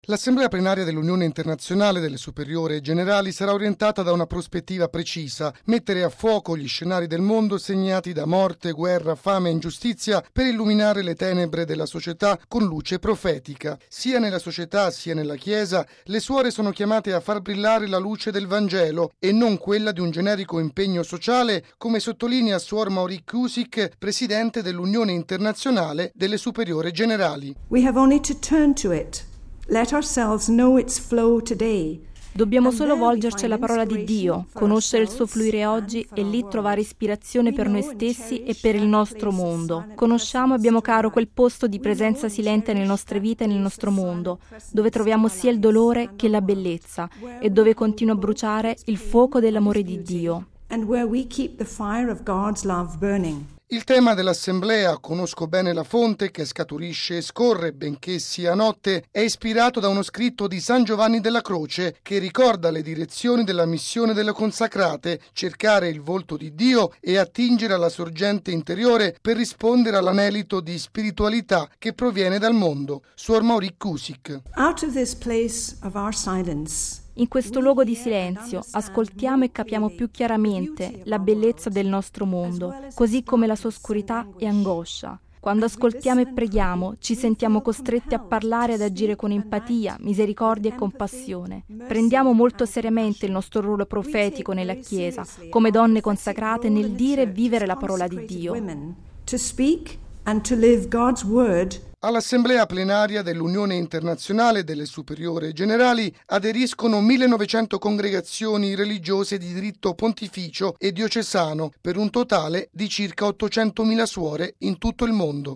L'Assemblea plenaria dell'Unione Internazionale delle Superiori e Generali sarà orientata da una prospettiva precisa: mettere a fuoco gli scenari del mondo segnati da morte, guerra, fame e ingiustizia per illuminare le tenebre della società con luce profetica. Sia nella società sia nella Chiesa, le suore sono chiamate a far brillare la luce del Vangelo e non quella di un generico impegno sociale, come sottolinea Suor Maureen Cusick, presidente dell'Unione Internazionale delle Superiori Generali. We have only to turn to it. Let ourselves know its flow today. Dobbiamo solo volgerci alla parola di Dio, conoscere il suo fluire oggi e lì trovare ispirazione per noi stessi e per il nostro mondo. Conosciamo e abbiamo caro quel posto di presenza silente nelle nostre vite e nel nostro mondo, dove troviamo sia il dolore che la bellezza e dove continua a bruciare il fuoco dell'amore di Dio. And where we keep the fire of God's love burning. Il tema dell'Assemblea, conosco bene la fonte che scaturisce e scorre, benché sia notte, è ispirato da uno scritto di San Giovanni della Croce che ricorda le direzioni della missione delle consacrate: cercare il volto di Dio e attingere alla sorgente interiore per rispondere all'anelito di spiritualità che proviene dal mondo. Suor Maureen Cusick. Out of this place of our silence. In questo luogo di silenzio ascoltiamo e capiamo più chiaramente la bellezza del nostro mondo, così come la sua oscurità e angoscia. Quando ascoltiamo e preghiamo, ci sentiamo costretti a parlare e ad agire con empatia, misericordia e compassione. Prendiamo molto seriamente il nostro ruolo profetico nella Chiesa, come donne consacrate nel dire e vivere la parola di Dio. To speak and to live God's word. All'Assemblea plenaria dell'Unione Internazionale delle Superiori Generali aderiscono 1900 congregazioni religiose di diritto pontificio e diocesano, per un totale di circa 800.000 suore in tutto il mondo.